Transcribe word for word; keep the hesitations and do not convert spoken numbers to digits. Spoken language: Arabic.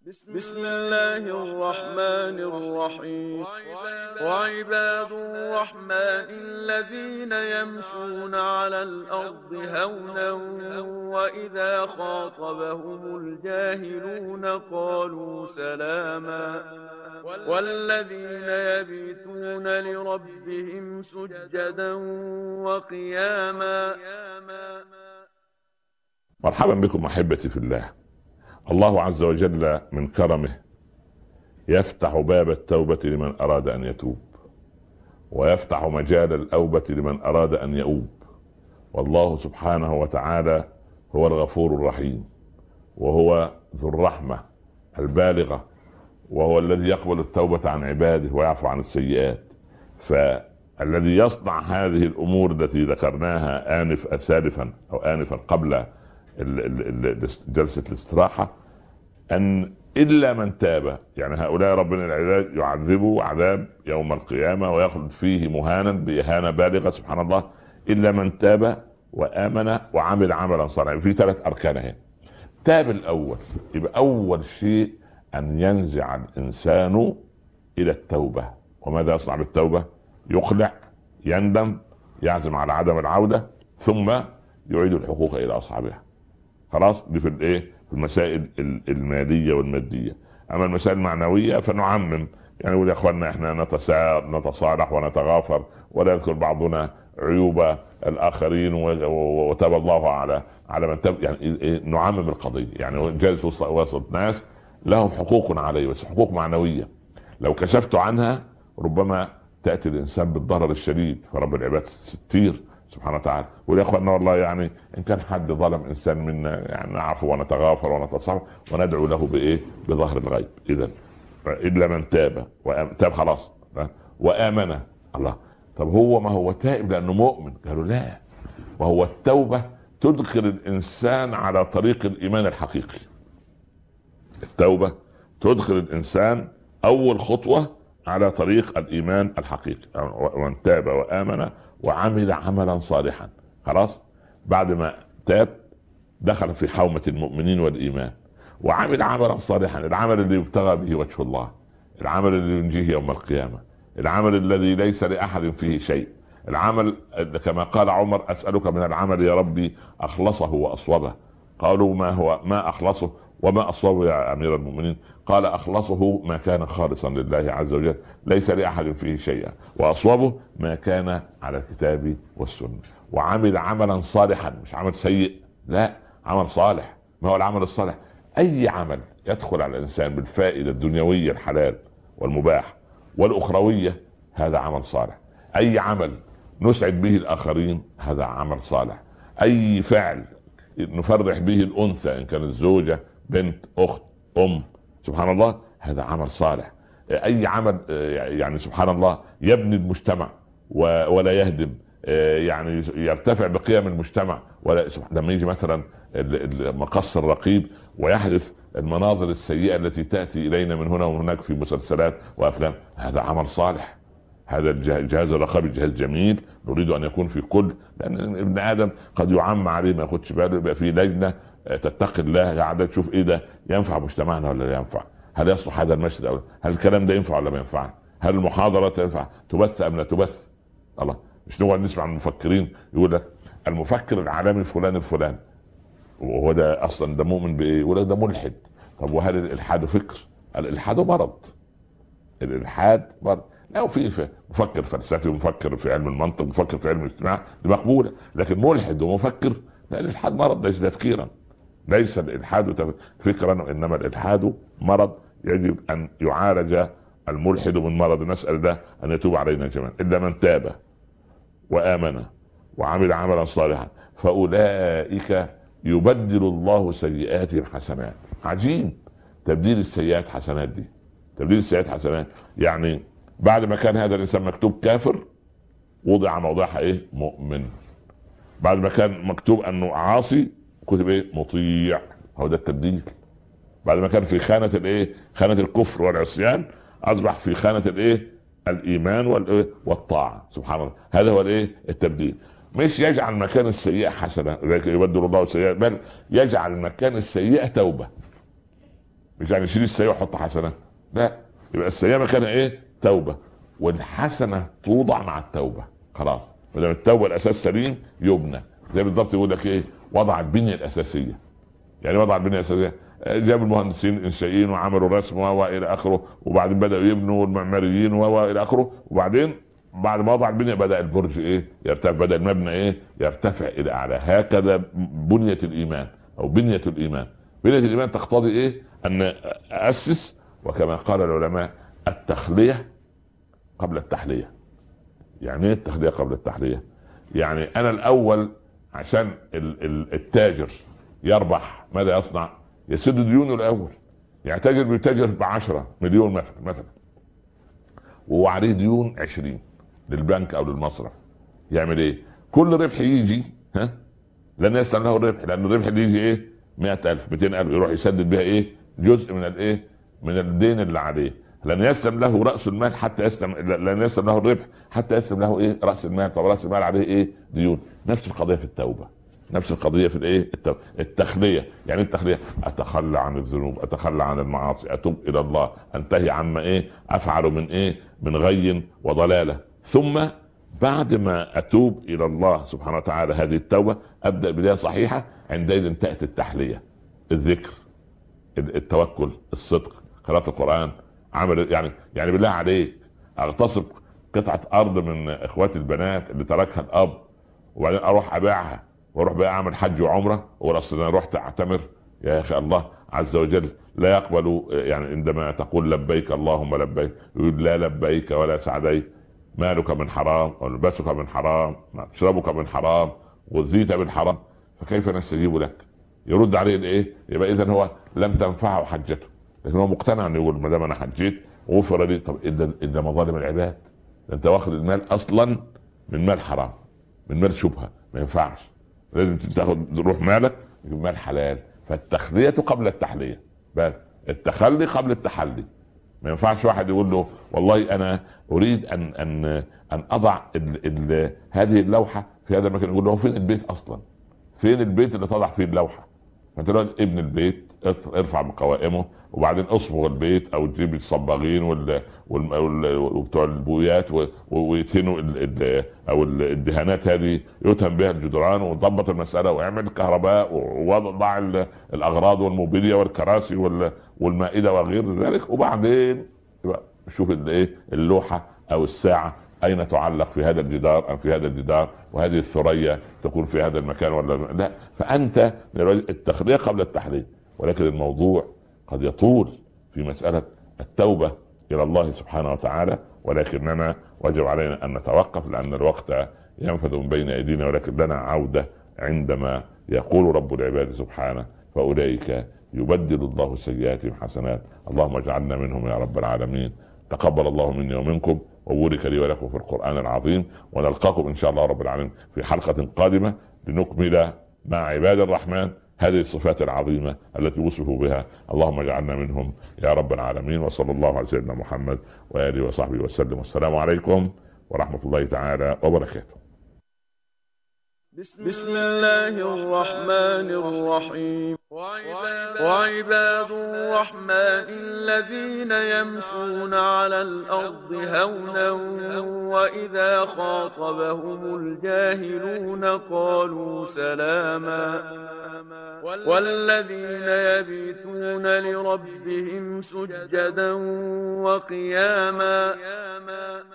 بسم الله الرحمن الرحيم. وعباد الرحمن الذين يمشون على الأرض هونا وإذا خاطبهم الجاهلون قالوا سلاما والذين يبيتون لربهم سجدا وقياما. مرحبا بكم احبتي في الله. الله عز وجل من كرمه يفتح باب التوبة لمن اراد ان يتوب، ويفتح مجال الاوبة لمن اراد ان يؤوب. والله سبحانه وتعالى هو الغفور الرحيم، وهو ذو الرحمة البالغة، وهو الذي يقبل التوبة عن عباده ويعفو عن السيئات. فالذي يصنع هذه الامور التي ذكرناها انف سالفا او انفا قبل جلسة الاستراحة، أن إلا من تاب، يعني هؤلاء ربنا العباد يعذبوا عذاب يوم القيامة ويخلد فيه مهانا بإهانة بالغة سبحان الله، إلا من تاب وآمن وعمل عملا صالحا. في ثلاث أركان هنا. تاب الأول، يبقى أول شيء أن ينزع الإنسان إلى التوبة. وماذا يصنع بالتوبة؟ يقلع، يندم، يعزم على عدم العودة، ثم يعيد الحقوق إلى أصحابها. خلاص، دي في الايه في المسائل الماليه والماديه. اما المسائل المعنويه فنعمم، يعني نقول يا اخواننا احنا نتصالح ونتغافر ولا يذكر بعضنا عيوب الاخرين، وتاب الله على على من تاب، يعني نعمم القضيه. يعني جالس وسط ناس لهم حقوق عليه، بس حقوق معنويه لو كشفت عنها ربما تاتي الانسان بالضرر الشديد، فرب العباد ستير سبحانه وتعالى. ويا اخوانا والله يعني ان كان حد ظلم انسان منا يعني نعفو ونتغافر ونتصالح وندعو له بايه؟ بظهر الغيب. اذا الا من تاب وتاب خلاص وامن. الله، طب هو ما هو تائب لانه مؤمن؟ قالوا لا، وهو التوبه تدخل الانسان على طريق الايمان الحقيقي. التوبه تدخل الانسان اول خطوه على طريق الايمان الحقيقي. ومن تاب وامن وعمل عملا صالحا، خلاص بعد ما تاب دخل في حومة المؤمنين والإيمان وعمل عملا صالحا، العمل اللي يبتغى به وجه الله، العمل اللي ينجيه يوم القيامة، العمل الذي ليس لأحد فيه شيء، العمل كما قال عمر: أسألك من العمل يا ربي أخلصه وأصوبه. قالوا ما هو ما أخلصه وما أصوبه يا أمير المؤمنين؟ قال: أخلصه ما كان خالصا لله عز وجل ليس لأحد فيه شيئا، وأصوبه ما كان على الكتاب والسنة. وعمل عملا صالحا، مش عمل سيء، لا، عمل صالح. ما هو العمل الصالح؟ أي عمل يدخل على الإنسان بالفائدة الدنيوية الحلال والمباح والأخروية، هذا عمل صالح. أي عمل نسعد به الآخرين، هذا عمل صالح. أي فعل نفرح به الأنثى إن كانت زوجة، بنت، أخت، أم، سبحان الله، هذا عمل صالح. أي عمل يعني سبحان الله يبني المجتمع ولا يهدم، يعني يرتفع بقيم المجتمع. ولا لما يجي مثلا مقص الرقيب ويحدث المناظر السيئة التي تأتي إلينا من هنا وهناك في مسلسلات وأفلام، هذا عمل صالح. هذا الجهاز الرقابي جهاز جميل نريد ان يكون في كل، لان ابن ادم قد يعم عليه ما ياخدش باله، يبقى في لجنه تتقي الله قاعده تشوف ايه ده ينفع مجتمعنا ولا لا ينفع، هل يصلح هذا المسجد او هل الكلام ده ينفع ولا ما ينفع، هل المحاضره تنفع تبث ام لا تبث. الله، مش نقعد نسمع المفكرين يقول لك المفكر العالمي فلان الفلان، وهو ده اصلا ده مؤمن بايه؟ يقول لك ده ملحد. طب وهل الالحاد فكر؟ الالحاد مرض، الالحاد مرض. لا، في مفكر فلسفي ومفكر في علم المنطق ومفكر في علم الاجتماع دي مقبوله، لكن ملحد ومفكر لا، الالحاد مرض ليس تفكيرا. ليس الالحاد فكرا، انما الالحاد مرض يجب ان يعالج الملحد من مرض. نسال الله ان يتوب علينا جميعا. الا من تاب وامن وعمل عملا صالحا فاولئك يبدل الله سيئاتهم حسنات. عجيب تبديل السيئات حسنات دي. تبديل السيئات حسنات يعني بعد ما كان هذا الانسان مكتوب كافر وضع موضعها ايه؟ مؤمن. بعد ما كان مكتوب انه عاصي كتب ايه؟ مطيع. هو ده التبديل. بعد ما كان في خانة الايه؟ خانة الكفر والعصيان اصبح في خانة الايه؟ الايمان والايه؟ والطاعة. سبحان الله، هذا هو الايه؟ التبديل. مش يجعل مكان السيئة حسنة يبدل الله السيئة، بل يجعل مكان السيئة توبة. مش يعني شيل السيئة وحط حسنة، لا، يبقى السيئة مكانها ايه؟ توبة، والحسنة توضع مع التوبة. خلاص، ما التوبة الاساس سليم يبنى. زي بالضبط يقول لك ايه؟ وضع البنية الاساسية. يعني وضع البنية الاساسية، جاب المهندسين الانشائيين وعملوا رسم والى اخره، وبعدين بداوا يبنوا المعماريين والى اخره، وبعدين بعد ما وضع البنية بدأ البرج ايه؟ يرتفع، بدأ المبنى ايه؟ يرتفع الى اعلى. هكذا بنية الايمان او بنية الايمان. بنية الايمان تقتضي ايه؟ ان اسس، وكما قال العلماء التخلية قبل التحلية. يعني ايه التخلية قبل التحلية؟ يعني انا الاول عشان التاجر يربح ماذا يصنع؟ يسد ديونه الاول. يعني تاجر بيتاجر بعشرة مليون مثلا مثلا وهو عليه ديون عشرين للبنك او للمصرف، يعمل ايه؟ كل ربح يجي ها لن يسلم له الربح، لان الربح اللي يجي ايه؟ مئة ألف مئتين ألف يروح يسدد بها ايه؟ جزء من الايه؟ من الدين اللي عليه. لن يسلم له راس المال حتى يسلم، لن يسلم له الربح حتى يسلم له ايه؟ راس المال. طب راس المال عليه ايه؟ ديون. نفس القضيه في التوبه، نفس القضيه في الايه؟ التوبه. التخليه. يعني التخليه اتخلى عن الذنوب، اتخلى عن المعاصي، اتوب الى الله، انتهي عما ايه؟ افعل من ايه؟ من غي وضلاله. ثم بعد ما اتوب الى الله سبحانه وتعالى هذه التوبه ابدا بدايه صحيحه، عندئذ تاتي التحليه، الذكر، التوكل، الصدق، قراءه القران، عمل. يعني يعني بالله عليك اغتصب قطعه ارض من اخواتي البنات اللي تركها الاب، وبعدين اروح ابيعها واروح بقى اعمل حج وعمره، واصل انا رحت اعتمر؟ يا اخي الله عز وجل لا يقبل. يعني عندما تقول لبيك اللهم لبيك، يقول لا لبيك ولا سعديك، مالك من حرام ولباسك من حرام، مشربك من حرام، وزيت بالحرام، فكيف نستجيب لك؟ يرد عليه الايه؟ يبقى اذا هو لم تنفعه حجته، لكن هو مقتنع انه يقول ما دام انا حجيت غفر لي. طب الا الا مظالم العباد، انت واخد المال اصلا من مال حرام، من مال شبهه، ما ينفعش. لازم تاخد روح مالك من مال حلال. فالتخليه قبل التحليه، بل التخلي قبل التحلي. ما ينفعش واحد يقول له والله انا اريد ان ان ان اضع ال ال هذه اللوحه في هذا المكان، يقول له فين البيت اصلا؟ فين البيت اللي تضع فيه اللوحه؟ فانت لو ابن البيت ارفع بقوائمه، وبعدين اصبغ البيت او تجيب الصباغين وبتوع البويات ويتهنوا او الدهانات هذه يتهم بها الجدران، وضبط المساله واعمل كهرباء ووضع الاغراض والموبيليا والكراسي والمائده وغير ذلك، وبعدين شوف الايه اللوحه او الساعه اين تعلق، في هذا الجدار ام في هذا الجدار، وهذه الثريا تكون في هذا المكان ولا لا. فانت التخليه قبل التحليه. ولكن الموضوع قد يطول في مساله التوبه الى الله سبحانه وتعالى، ولكننا وجب علينا ان نتوقف لان الوقت ينفذ من بين ايدينا، ولكن لنا عوده عندما يقول رب العباد سبحانه فاولئك يبدل الله سيئاتهم حسنات. اللهم اجعلنا منهم يا رب العالمين. تقبل الله مني ومنكم، وبارك لي ولكم في القرآن العظيم، ونلقاكم إن شاء الله رب العالمين في حلقة قادمة لنكمل مع عباد الرحمن هذه الصفات العظيمة التي وصفوا بها. اللهم اجعلنا منهم يا رب العالمين. وصلى الله على سيدنا محمد وآله وصحبه وسلم، والسلام عليكم ورحمة الله تعالى وبركاته. بسم الله الرحمن الرحيم. وعباد الرحمن الذين يمشون على الأرض هونا وإذا خاطبهم الجاهلون قالوا سلاما. والذين يبيتون لربهم سجدا وقياما